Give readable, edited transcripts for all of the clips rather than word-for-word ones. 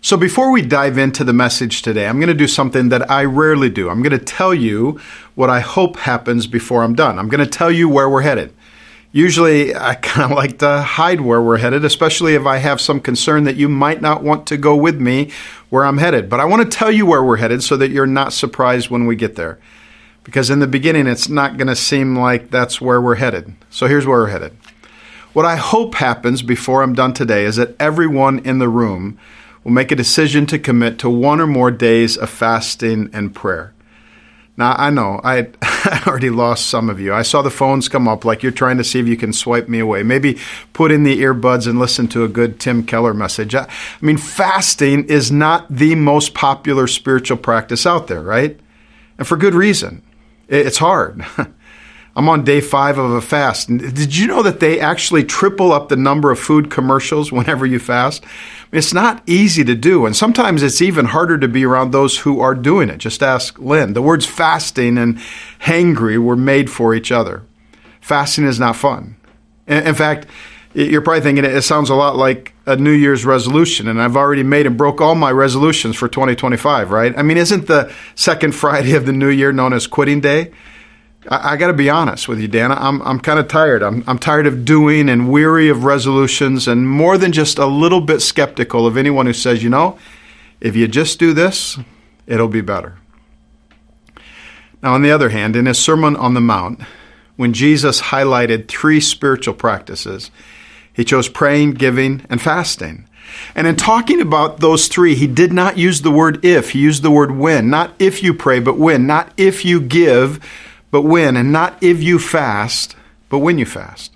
So before we dive into the message today, I'm going to do something that I rarely do. I'm going to tell you what I hope happens before I'm done. I'm going to tell you where we're headed. Usually, I kind of like to hide where we're headed, especially if I have some concern that you might not want to go with me where I'm headed. But I want to tell you where we're headed so that you're not surprised when we get there. Because in the beginning, it's not going to seem like that's where we're headed. So here's where we're headed. What I hope happens before I'm done today is that everyone in the room will make a decision to commit to one or more days of fasting and prayer. Now, I know I already lost some of you. I saw the phones come up like you're trying to see if you can swipe me away. Maybe put in the earbuds and listen to a good Tim Keller message. I mean, fasting is not the most popular spiritual practice out there, right? And for good reason. It's hard. I'm on day 5 of a fast. Did you know that they actually triple up the number of food commercials whenever you fast? I mean, it's not easy to do, and sometimes it's even harder to be around those who are doing it. Just ask Lynn. The words fasting and hangry were made for each other. Fasting is not fun. In fact, you're probably thinking it sounds a lot like a New Year's resolution, and I've already made and broke all my resolutions for 2025, right? I mean, isn't the second Friday of the new year known as quitting day? I got to be honest with you, Dana. I'm kind of tired. I'm tired of doing and weary of resolutions, and more than just a little bit skeptical of anyone who says, you know, if you just do this, it'll be better. Now, on the other hand, in his Sermon on the Mount, when Jesus highlighted 3 spiritual practices, he chose praying, giving, and fasting. And in talking about those 3, he did not use the word if. He used the word when. Not if you pray, but when. Not if you give, but when, and not if you fast, but when you fast.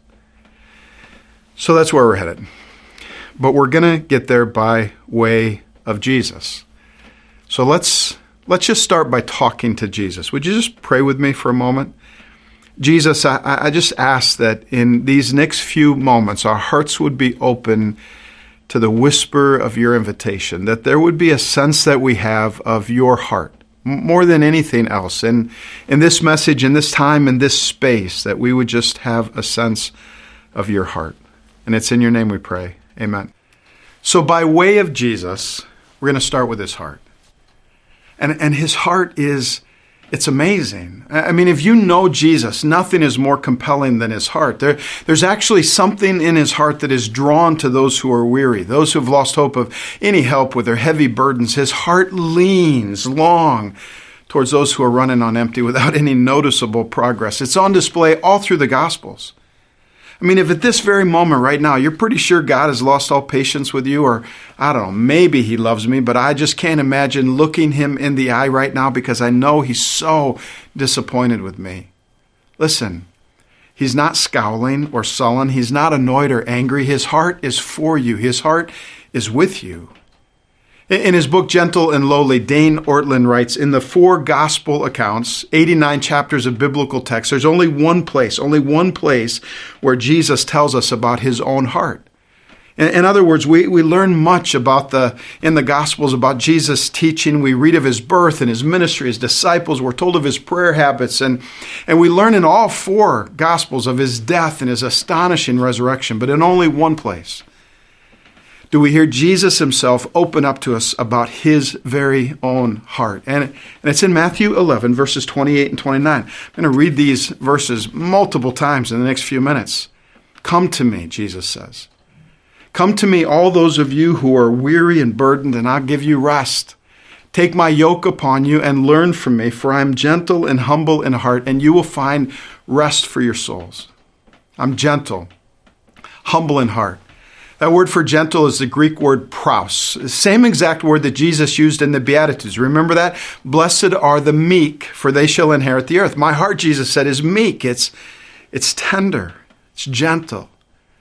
So that's where we're headed. But we're going to get there by way of Jesus. So let's just start by talking to Jesus. Would you just pray with me for a moment? Jesus, I just ask that in these next few moments, our hearts would be open to the whisper of your invitation, that there would be a sense that we have of your heart. More than anything else. And in this message, in this time, in this space, that we would just have a sense of your heart. And it's in your name we pray. Amen. So by way of Jesus, we're going to start with his heart. And his heart it's amazing. I mean, if you know Jesus, nothing is more compelling than his heart. There's actually something in his heart that is drawn to those who are weary, those who have lost hope of any help with their heavy burdens. His heart leans long towards those who are running on empty without any noticeable progress. It's on display all through the Gospels. I mean, if at this very moment right now, you're pretty sure God has lost all patience with you, or I don't know, maybe he loves me, but I just can't imagine looking him in the eye right now because I know he's so disappointed with me. Listen, he's not scowling or sullen. He's not annoyed or angry. His heart is for you. His heart is with you. In his book, Gentle and Lowly, Dane Ortlund writes, in the 4 gospel accounts, 89 chapters of biblical text, there's only one place where Jesus tells us about his own heart. In other words, we learn much in the Gospels about Jesus' teaching. We read of his birth and his ministry, his disciples. We're told of his prayer habits. And we learn in all 4 Gospels of his death and his astonishing resurrection. But in only one place do we hear Jesus himself open up to us about his very own heart. And it's in Matthew 11, verses 28 and 29. I'm going to read these verses multiple times in the next few minutes. Come to me, Jesus says. Come to me, all those of you who are weary and burdened, and I'll give you rest. Take my yoke upon you and learn from me, for I am gentle and humble in heart, and you will find rest for your souls. I'm gentle, humble in heart. That word for gentle is the Greek word praus, the same exact word that Jesus used in the Beatitudes. Remember that? Blessed are the meek, for they shall inherit the earth. My heart, Jesus said, is meek. It's tender. It's gentle.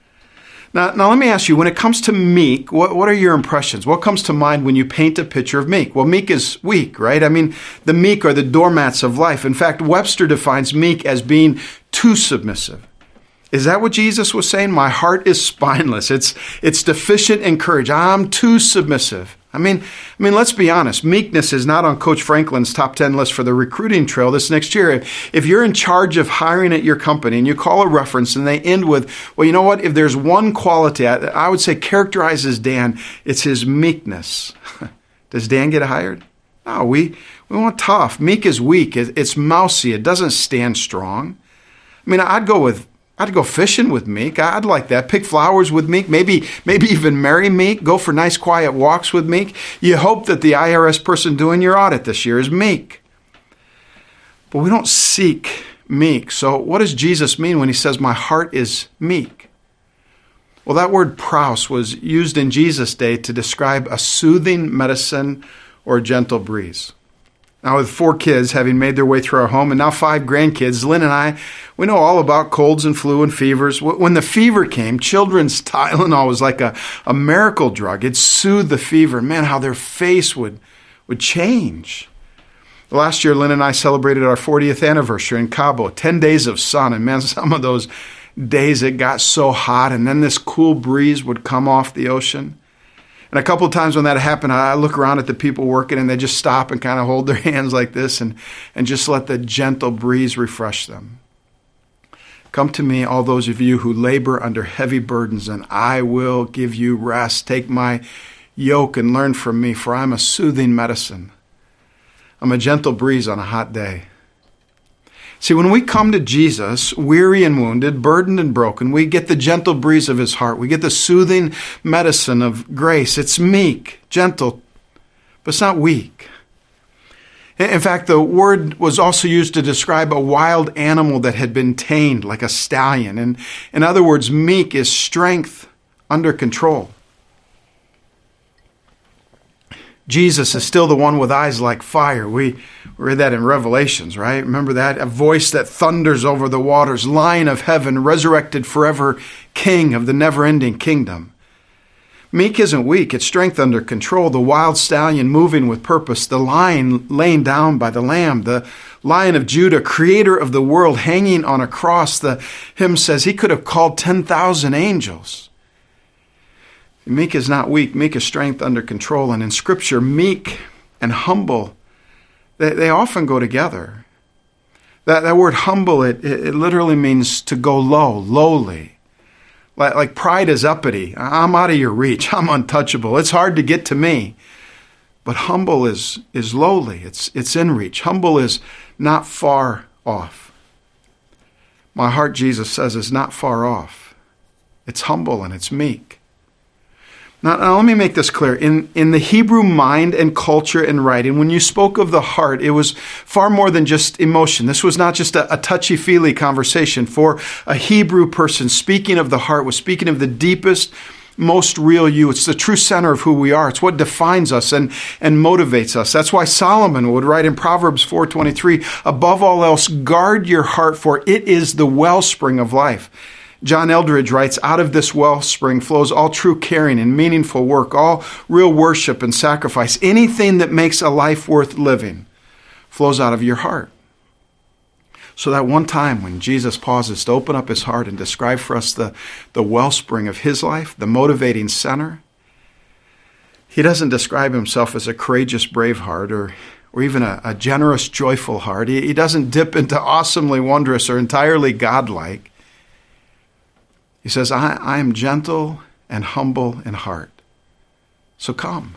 Now let me ask you, when it comes to meek, what are your impressions? What comes to mind when you paint a picture of meek? Well, meek is weak, right? I mean, the meek are the doormats of life. In fact, Webster defines meek as being too submissive. Is that what Jesus was saying? My heart is spineless. It's deficient in courage. I'm too submissive. I mean, let's be honest. Meekness is not on Coach Franklin's top 10 list for the recruiting trail this next year. If you're in charge of hiring at your company and you call a reference and they end with, well, you know what? If there's one quality I would say characterizes Dan, it's his meekness. Does Dan get hired? No, we want tough. Meek is weak. It's mousy. It doesn't stand strong. I mean, I'd go fishing with Meek. I'd like that. Pick flowers with Meek. Maybe even marry Meek. Go for nice, quiet walks with Meek. You hope that the IRS person doing your audit this year is meek. But we don't seek meek. So what does Jesus mean when he says, my heart is meek? Well, that word praus was used in Jesus' day to describe a soothing medicine or a gentle breeze. Now, with 4 kids having made their way through our home and now 5 grandkids, Lynn and I, we know all about colds and flu and fevers. When the fever came, children's Tylenol was like a miracle drug. It soothed the fever. Man, how their face would change. Last year, Lynn and I celebrated our 40th anniversary in Cabo, 10 days of sun. And man, some of those days it got so hot, and then this cool breeze would come off the ocean. And a couple of times when that happened, I look around at the people working and they just stop and kind of hold their hands like this and just let the gentle breeze refresh them. Come to me, all those of you who labor under heavy burdens, and I will give you rest. Take my yoke and learn from me, for I'm a soothing medicine. I'm a gentle breeze on a hot day. See, when we come to Jesus, weary and wounded, burdened and broken, we get the gentle breeze of his heart. We get the soothing medicine of grace. It's meek, gentle, but it's not weak. In fact, the word was also used to describe a wild animal that had been tamed, like a stallion. And in other words, meek is strength under control. Jesus is still the one with eyes like fire. We read that in Revelations, right? Remember that? A voice that thunders over the waters, Lion of heaven, resurrected forever, King of the never-ending kingdom. Meek isn't weak. It's strength under control. The wild stallion moving with purpose. The lion laying down by the lamb. The Lion of Judah, creator of the world, hanging on a cross. The hymn says he could have called 10,000 angels. Meek is not weak. Meek is strength under control. And in Scripture, meek and humble, they often go together. That word humble, it literally means to go low, lowly. Like pride is uppity. I'm out of your reach. I'm untouchable. It's hard to get to me. But humble is lowly. It's in reach. Humble is not far off. My heart, Jesus says, is not far off. It's humble and it's meek. Now, let me make this clear. In the Hebrew mind and culture and writing, when you spoke of the heart, it was far more than just emotion. This was not just a touchy-feely conversation. For a Hebrew person, speaking of the heart was speaking of the deepest, most real you. It's the true center of who we are. It's what defines us and motivates us. That's why Solomon would write in Proverbs 4:23, above all else, guard your heart, for it is the wellspring of life. John Eldridge writes, out of this wellspring flows all true caring and meaningful work, all real worship and sacrifice. Anything that makes a life worth living flows out of your heart. So that one time when Jesus pauses to open up his heart and describe for us the wellspring of his life, the motivating center, he doesn't describe himself as a courageous, brave heart or even a generous, joyful heart. He doesn't dip into awesomely wondrous or entirely godlike. He says, I am gentle and humble in heart. So come.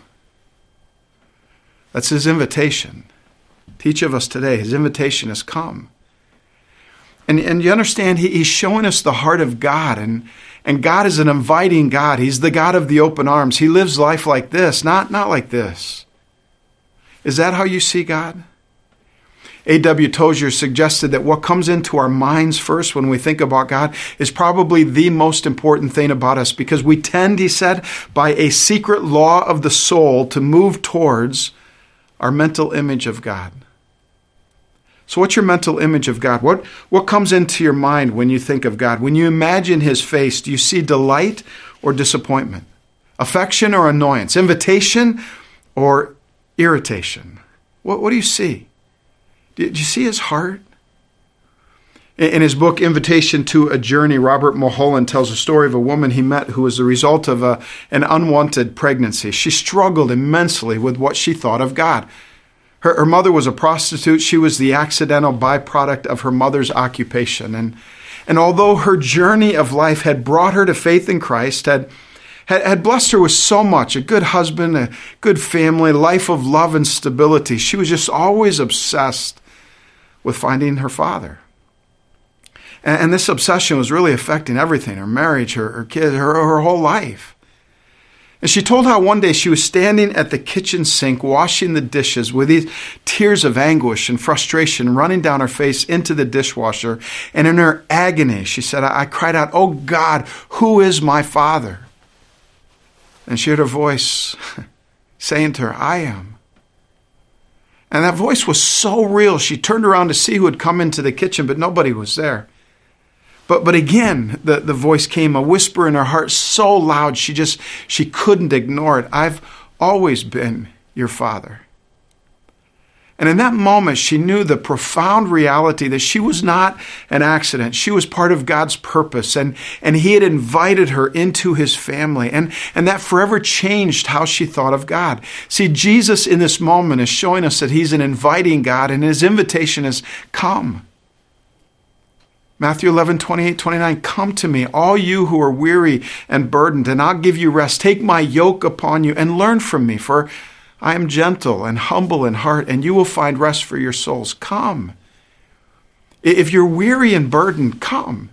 That's his invitation. To each of us today, his invitation is come. And you understand, he's showing us the heart of God. And God is an inviting God. He's the God of the open arms. He lives life like this, not like this. Is that how you see God? A.W. Tozier suggested that what comes into our minds first when we think about God is probably the most important thing about us, because we tend, he said, by a secret law of the soul to move towards our mental image of God. So what's your mental image of God? What comes into your mind when you think of God? When you imagine his face, do you see delight or disappointment? Affection or annoyance? Invitation or irritation? What do you see? Did you see his heart? In his book, Invitation to a Journey, Robert Mulholland tells a story of a woman he met who was the result of an unwanted pregnancy. She struggled immensely with what she thought of God. Her mother was a prostitute. She was the accidental byproduct of her mother's occupation. And although her journey of life had brought her to faith in Christ, had blessed her with so much, a good husband, a good family, life of love and stability, she was just always obsessed with finding her father. And this obsession was really affecting everything, her marriage, her kids, her whole life. And she told how one day she was standing at the kitchen sink washing the dishes with these tears of anguish and frustration running down her face into the dishwasher. And in her agony, she said, I cried out, "Oh God, who is my father?" And she heard a voice saying to her, "I am." And that voice was so real, she turned around to see who had come into the kitchen, but nobody was there. But again, the voice came, a whisper in her heart so loud she couldn't ignore it. "I've always been your father." And in that moment, she knew the profound reality that she was not an accident. She was part of God's purpose, and he had invited her into his family. And that forever changed how she thought of God. See, Jesus in this moment is showing us that he's an inviting God, and his invitation is, come. Matthew 11, 28, 29, "Come to me, all you who are weary and burdened, and I'll give you rest. Take my yoke upon you and learn from me, for I am gentle and humble in heart, and you will find rest for your souls." Come. If you're weary and burdened, come.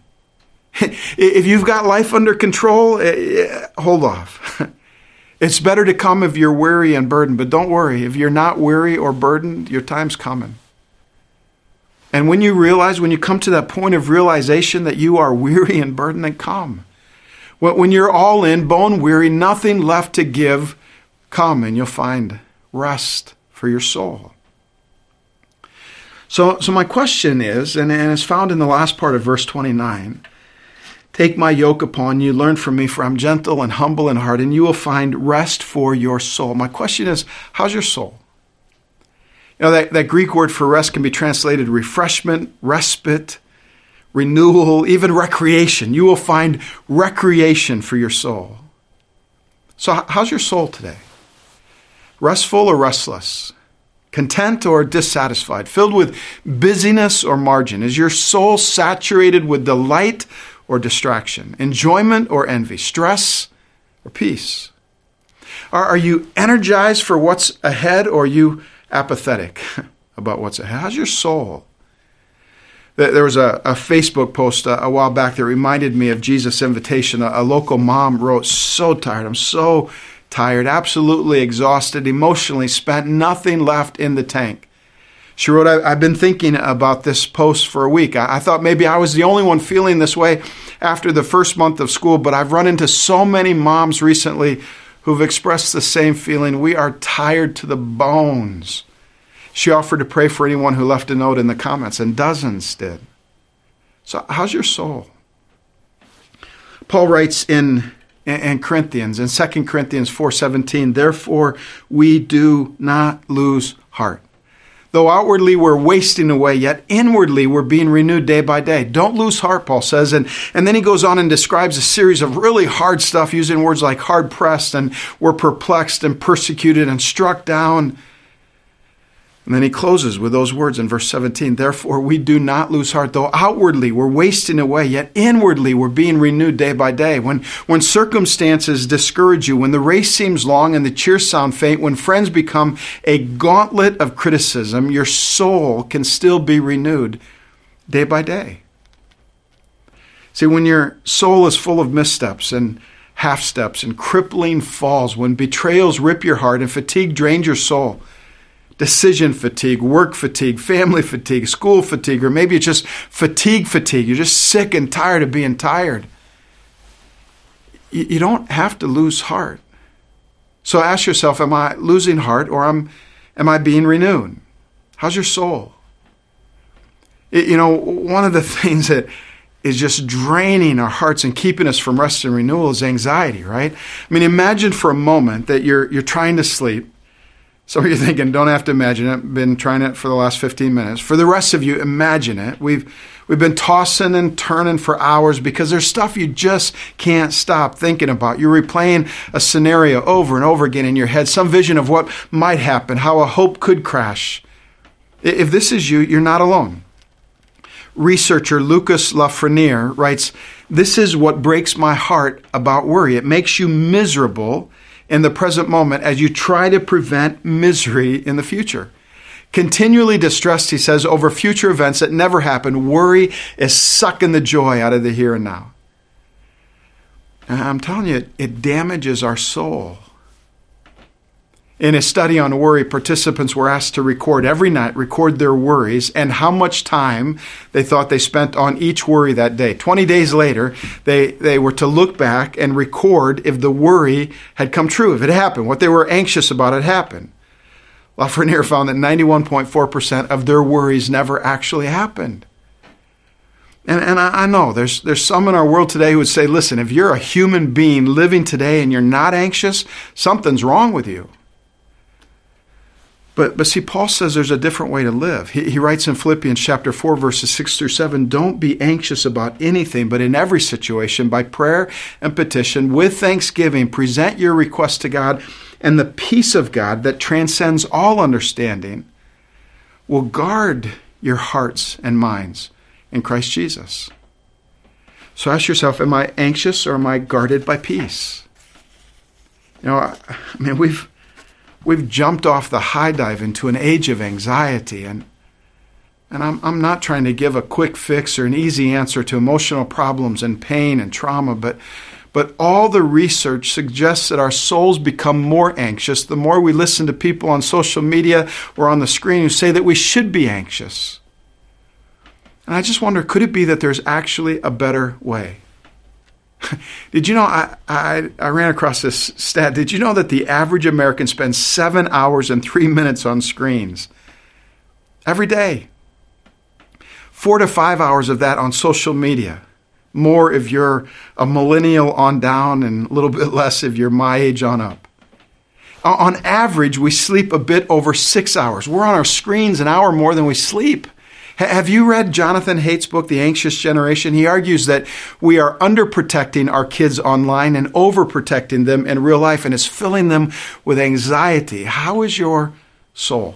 If you've got life under control, hold off. It's better to come if you're weary and burdened, but don't worry. If you're not weary or burdened, your time's coming. And when you come to that point of realization that you are weary and burdened, then come. When you're all in, bone weary, nothing left to give, come and you'll find rest for your soul. So my question is, and it's found in the last part of verse 29, "Take my yoke upon you, learn from me, for I'm gentle and humble in heart, and you will find rest for your soul." My question is, how's your soul? You know, that Greek word for rest can be translated refreshment, respite, renewal, even recreation. You will find recreation for your soul. So how's your soul today? Restful or restless? Content or dissatisfied? Filled with busyness or margin? Is your soul saturated with delight or distraction? Enjoyment or envy? Stress or peace? Are you energized for what's ahead, or are you apathetic about what's ahead? How's your soul? There was a Facebook post a while back that reminded me of Jesus' invitation. A local mom wrote, "So tired. I'm so tired, absolutely exhausted, emotionally spent, nothing left in the tank." She wrote, "I've been thinking about this post for a week. I thought maybe I was the only one feeling this way after the first month of school, but I've run into so many moms recently who've expressed the same feeling. We are tired to the bones." She offered to pray for anyone who left a note in the comments, and dozens did. So how's your soul? Paul writes in Corinthians, in 2 Corinthians 4:17, "Therefore we do not lose heart. Though outwardly we're wasting away, yet inwardly we're being renewed day by day." Don't lose heart, Paul says. And then he goes on and describes a series of really hard stuff using words like hard-pressed, and we're perplexed and persecuted and struck down. And then he closes with those words in verse 17, "Therefore we do not lose heart. Though outwardly we're wasting away, yet inwardly we're being renewed day by day." When circumstances discourage you, when the race seems long and the cheers sound faint, when friends become a gauntlet of criticism, your soul can still be renewed day by day. See, when your soul is full of missteps and half steps and crippling falls, when betrayals rip your heart and fatigue drains your soul, decision fatigue, work fatigue, family fatigue, school fatigue, or maybe it's just fatigue. You're just sick and tired of being tired. You don't have to lose heart. So ask yourself, am I losing heart, or am I being renewed? How's your soul? One of the things that is just draining our hearts and keeping us from rest and renewal is anxiety, right? I mean, imagine for a moment that you're trying to sleep. Some of you are thinking, don't have to imagine it. Been trying it for the last 15 minutes. For the rest of you, imagine it. We've been tossing and turning for hours because there's stuff you just can't stop thinking about. You're replaying a scenario over and over again in your head, some vision of what might happen, how a hope could crash. If this is you, you're not alone. Researcher Lucas Lafreniere writes, "This is what breaks my heart about worry. It makes you miserable in the present moment as you try to prevent misery in the future. Continually distressed," he says, "over future events that never happen, worry is sucking the joy out of the here and now." And I'm telling you, it damages our soul. In a study on worry, participants were asked to record their worries and how much time they thought they spent on each worry that day. 20 days later, they were to look back and record if the worry had come true, if it happened, what they were anxious about had happened. Lafreniere found that 91.4% of their worries never actually happened. And I know there's some in our world today who would say, listen, if you're a human being living today and you're not anxious, something's wrong with you. But see, Paul says there's a different way to live. He writes in Philippians chapter 4, verses 6 through 7, "Don't be anxious about anything, but in every situation, by prayer and petition, with thanksgiving, present your requests to God, and the peace of God that transcends all understanding will guard your hearts and minds in Christ Jesus." So ask yourself, am I anxious or am I guarded by peace? I mean, we've jumped off the high dive into an age of anxiety, and I'm not trying to give a quick fix or an easy answer to emotional problems and pain and trauma, but all the research suggests that our souls become more anxious the more we listen to people on social media or on the screen who say that we should be anxious. And I just wonder, could it be that there's actually a better way? Did you know, I ran across this stat. Did you know that the average American spends 7 hours and 3 minutes on screens every day? 4 to 5 hours of that on social media. More if you're a millennial on down and a little bit less if you're my age on up. On average, we sleep a bit over 6 hours. We're on our screens an hour more than we sleep. Have you read Jonathan Haidt's book, The Anxious Generation? He argues that we are underprotecting our kids online and overprotecting them in real life, and it's filling them with anxiety. How is your soul?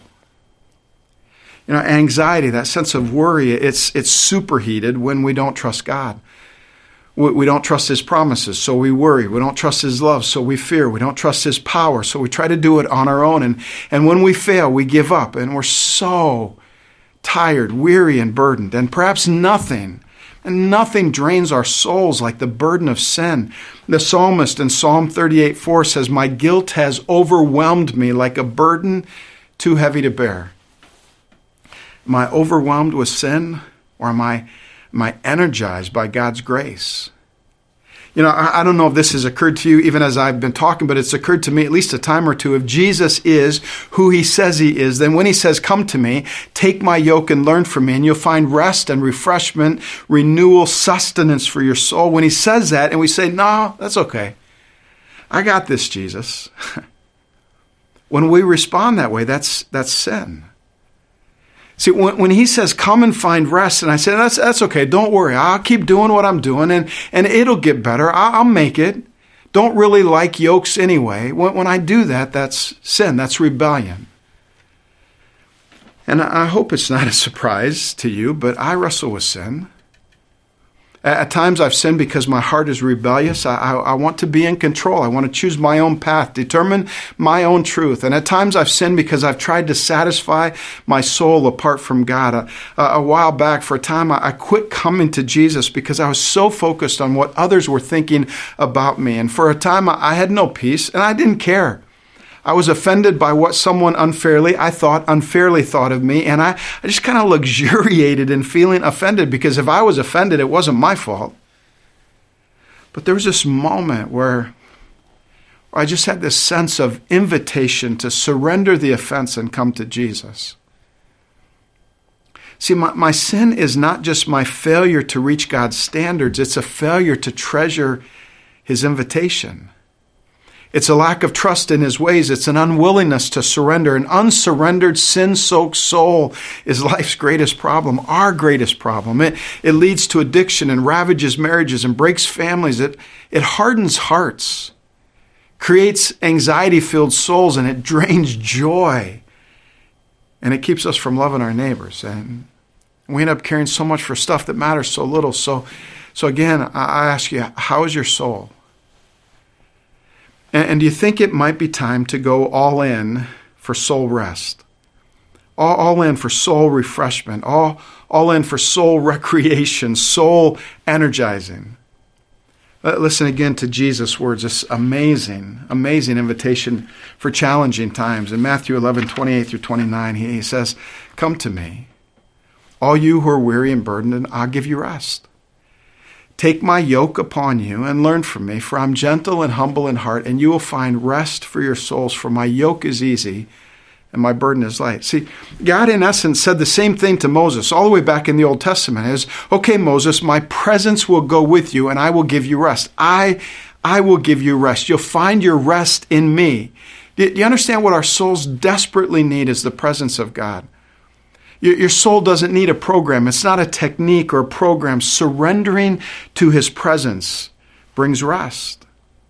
Anxiety, that sense of worry, it's superheated when we don't trust God. We don't trust His promises, so we worry. We don't trust His love, so we fear. We don't trust His power, so we try to do it on our own. And when we fail, we give up, and we're so tired, weary, and burdened. And perhaps nothing drains our souls like the burden of sin. The psalmist in Psalm 38:4 says, "My guilt has overwhelmed me like a burden too heavy to bear." Am I overwhelmed with sin, or am I energized by God's grace? I don't know if this has occurred to you even as I've been talking, but it's occurred to me at least a time or two. If Jesus is who He says He is, then when He says, "Come to me, take my yoke and learn from me, and you'll find rest and refreshment, renewal, sustenance for your soul." When He says that and we say, "No, that's okay. I got this, Jesus." When we respond that way, that's sin. See, when He says, "Come and find rest," and I say, that's okay, don't worry, I'll keep doing what I'm doing, and it'll get better, I'll make it. Don't really like yokes anyway. When I do that, that's sin, that's rebellion. And I hope it's not a surprise to you, but I wrestle with sin. At times I've sinned because my heart is rebellious. I want to be in control. I want to choose my own path, determine my own truth. And at times I've sinned because I've tried to satisfy my soul apart from God. A while back, for a time, I quit coming to Jesus because I was so focused on what others were thinking about me. And for a time, I had no peace, and I didn't care. I was offended by what someone unfairly thought of me, and I just kind of luxuriated in feeling offended, because if I was offended, it wasn't my fault. But there was this moment where I just had this sense of invitation to surrender the offense and come to Jesus. See, my sin is not just my failure to reach God's standards, it's a failure to treasure His invitation. It's a lack of trust in his ways. It's an unwillingness to surrender. An unsurrendered, sin-soaked soul is life's greatest problem, our greatest problem. It leads to addiction and ravages marriages and breaks families. It hardens hearts, creates anxiety-filled souls, and it drains joy. And it keeps us from loving our neighbors. And we end up caring so much for stuff that matters so little. So again, I ask you, how is your soul? And do you think it might be time to go all in for soul rest? All in for soul refreshment, all in for soul recreation, soul energizing. Listen again to Jesus' words, this amazing invitation for challenging times. In Matthew 11:28 through 29, he says, "Come to me, all you who are weary and burdened, and I'll give you rest. Take my yoke upon you and learn from me, for I'm gentle and humble in heart, and you will find rest for your souls, for my yoke is easy and my burden is light." See, God in essence said the same thing to Moses all the way back in the Old Testament is, okay, Moses, my presence will go with you and I will give you rest. I will give you rest. You'll find your rest in me. Do you understand what our souls desperately need is the presence of God? Your soul doesn't need a program. It's not a technique or a program. Surrendering to his presence brings rest.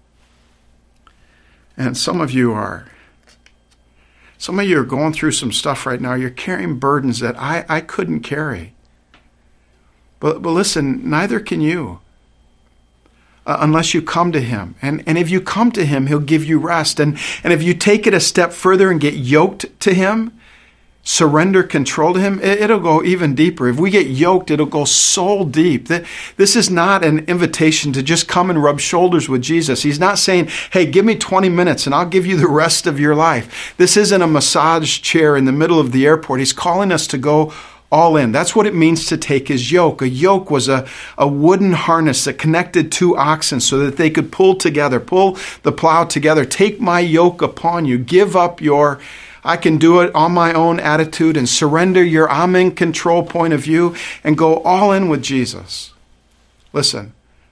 And some of you are going through some stuff right now. You're carrying burdens that I couldn't carry. But listen, neither can you. Unless you come to him. And if you come to him, he'll give you rest. And if you take it a step further and get yoked to him, surrender control to him, it'll go even deeper. If we get yoked, it'll go so deep. This is not an invitation to just come and rub shoulders with Jesus. He's not saying, hey, give me 20 minutes and I'll give you the rest of your life. This isn't a massage chair in the middle of the airport. He's calling us to go all in. That's what it means to take his yoke. A yoke was a wooden harness that connected two oxen so that they could pull the plow together. Take my yoke upon you. Give up your I can do it on my own attitude and surrender your I'm in control point of view and go all in with Jesus. Listen,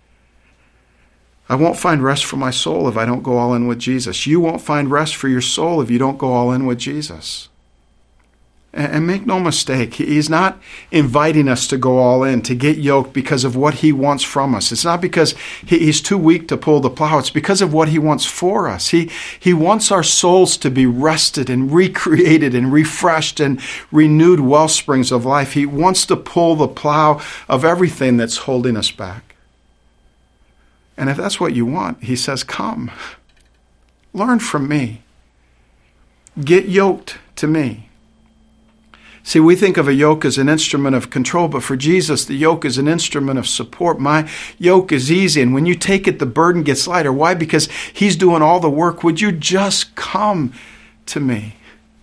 I won't find rest for my soul if I don't go all in with Jesus. You won't find rest for your soul if you don't go all in with Jesus. And make no mistake, he's not inviting us to go all in, to get yoked because of what he wants from us. It's not because he's too weak to pull the plow. It's because of what he wants for us. He wants our souls to be rested and recreated and refreshed and renewed wellsprings of life. He wants to pull the plow of everything that's holding us back. And if that's what you want, he says, come, learn from me. Get yoked to me. See, we think of a yoke as an instrument of control, but for Jesus, the yoke is an instrument of support. My yoke is easy, and when you take it, the burden gets lighter. Why? Because he's doing all the work. Would you just come to me?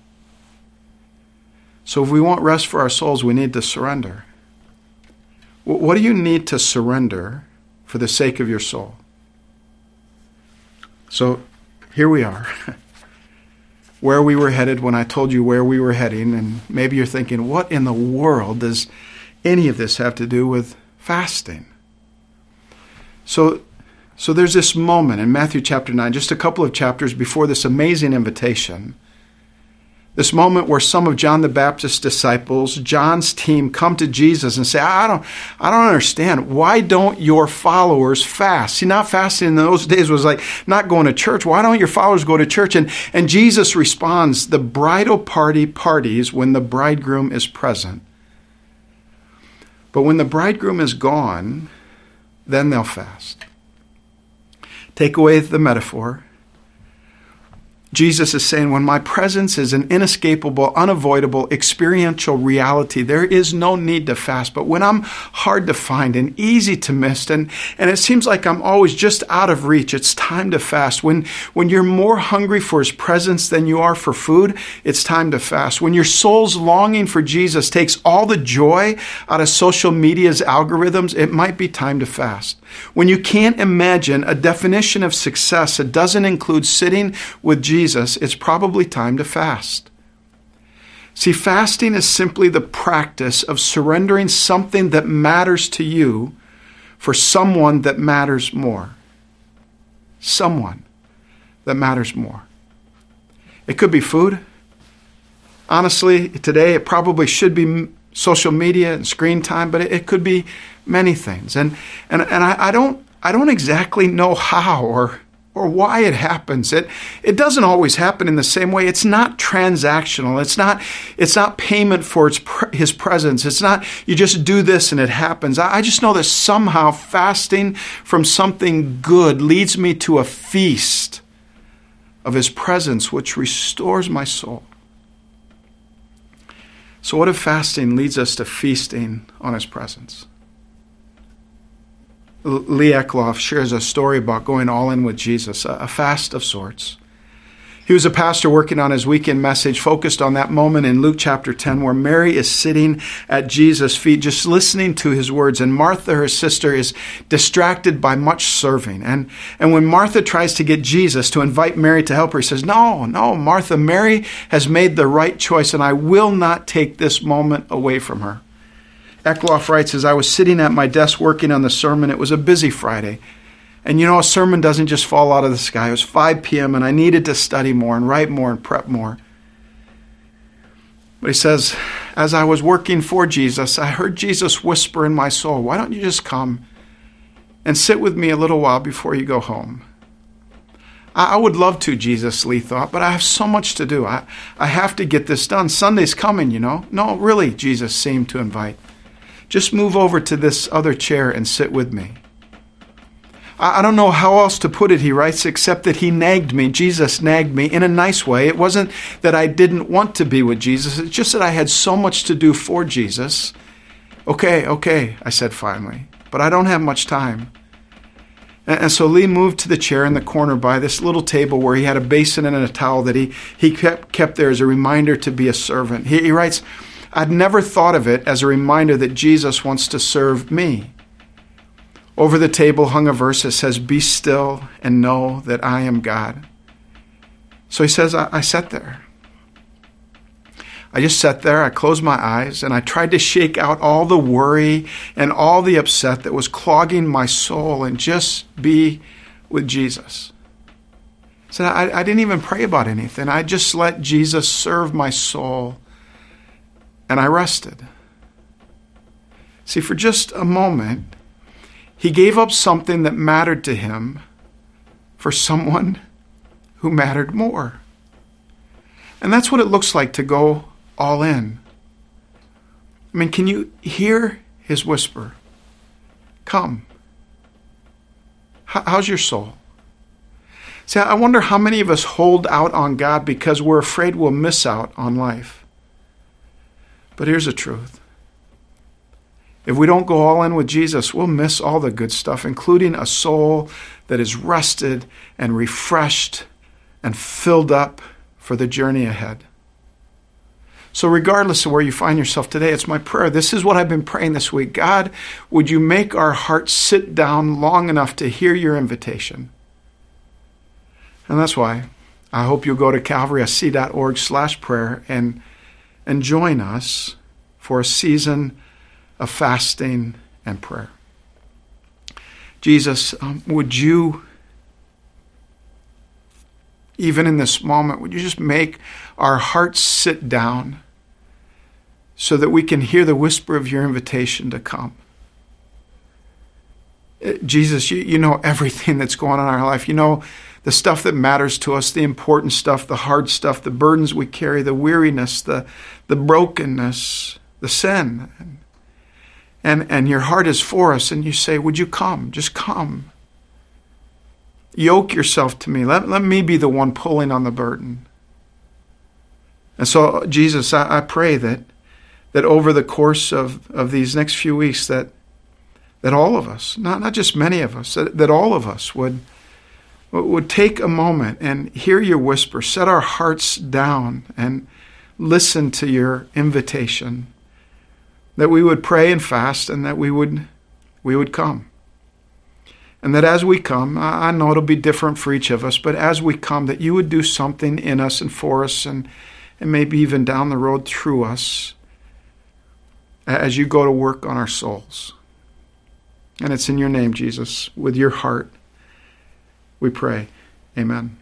So if we want rest for our souls, we need to surrender. What do you need to surrender for the sake of your soul? So here we are. Where we were headed when I told you where we were heading, and maybe you're thinking, what in the world does any of this have to do with fasting? So there's this moment in Matthew chapter 9, just a couple of chapters before this amazing invitation, this moment where some of John the Baptist's disciples, John's team, come to Jesus and say, I don't understand. Why don't your followers fast? See, not fasting in those days was like not going to church. Why don't your followers go to church? And Jesus responds, the bridal party parties when the bridegroom is present. But when the bridegroom is gone, then they'll fast. Take away the metaphor. Jesus is saying, when my presence is an inescapable, unavoidable, experiential reality, there is no need to fast. But when I'm hard to find and easy to miss, and it seems like I'm always just out of reach, it's time to fast. When you're more hungry for his presence than you are for food, it's time to fast. When your soul's longing for Jesus takes all the joy out of social media's algorithms, it might be time to fast. When you can't imagine a definition of success that doesn't include sitting with Jesus, it's probably time to fast. See, fasting is simply the practice of surrendering something that matters to you for someone that matters more. Someone that matters more. It could be food. Honestly, today it probably should be social media and screen time, but it could be many things. And I don't exactly know how or why it happens. It doesn't always happen in the same way. It's not transactional. It's not payment for his presence. It's not you just do this and it happens. I just know that somehow fasting from something good leads me to a feast of his presence, which restores my soul. So what if fasting leads us to feasting on his presence? Lee Eckloff shares a story about going all in with Jesus, a fast of sorts. He was a pastor working on his weekend message, focused on that moment in Luke chapter 10 where Mary is sitting at Jesus' feet, just listening to his words. And Martha, her sister, is distracted by much serving. And when Martha tries to get Jesus to invite Mary to help her, he says, No, Martha, Mary has made the right choice, and I will not take this moment away from her. Eckloff writes, as I was sitting at my desk working on the sermon, it was a busy Friday. And a sermon doesn't just fall out of the sky. It was 5 p.m. and I needed to study more and write more and prep more. But he says, as I was working for Jesus, I heard Jesus whisper in my soul, why don't you just come and sit with me a little while before you go home? I would love to, Jesus, Lee thought, but I have so much to do. I have to get this done. Sunday's coming, No, really, Jesus seemed to invite. Just move over to this other chair and sit with me. I don't know how else to put it, he writes, except that he nagged me. Jesus nagged me in a nice way. It wasn't that I didn't want to be with Jesus. It's just that I had so much to do for Jesus. Okay, I said finally, but I don't have much time. And so Lee moved to the chair in the corner by this little table where he had a basin and a towel that he kept there as a reminder to be a servant. He writes, I'd never thought of it as a reminder that Jesus wants to serve me. Over the table hung a verse that says, be still and know that I am God. So he says, I sat there. I just sat there, I closed my eyes, and I tried to shake out all the worry and all the upset that was clogging my soul and just be with Jesus. So I didn't even pray about anything. I just let Jesus serve my soul, and I rested. See, for just a moment, he gave up something that mattered to him for someone who mattered more. And that's what it looks like to go all in. I mean, can you hear his whisper? Come. How's your soul? See, I wonder how many of us hold out on God because we're afraid we'll miss out on life. But here's the truth. If we don't go all in with Jesus, we'll miss all the good stuff, including a soul that is rested and refreshed and filled up for the journey ahead. So regardless of where you find yourself today, it's my prayer. This is what I've been praying this week. God, would you make our hearts sit down long enough to hear your invitation? And that's why I hope you'll go to calvarysc.org/prayer and join us for a season of fasting and prayer. Jesus, would you, even in this moment, would you just make our hearts sit down so that we can hear the whisper of your invitation to come? Jesus, you know everything that's going on in our life. You know the stuff that matters to us, the important stuff, the hard stuff, the burdens we carry, the weariness, the brokenness, the sin. And your heart is for us, and you say, would you come? Just come. Yoke yourself to me. Let me be the one pulling on the burden. And so, Jesus, I pray that over the course of these next few weeks, that all of us, not just many of us, that all of us would take a moment and hear your whisper, set our hearts down and listen to your invitation, that we would pray and fast, and that we would come. And that as we come, I know it'll be different for each of us, but as we come, that you would do something in us and for us and maybe even down the road through us as you go to work on our souls. And it's in your name, Jesus, with your heart, we pray. Amen.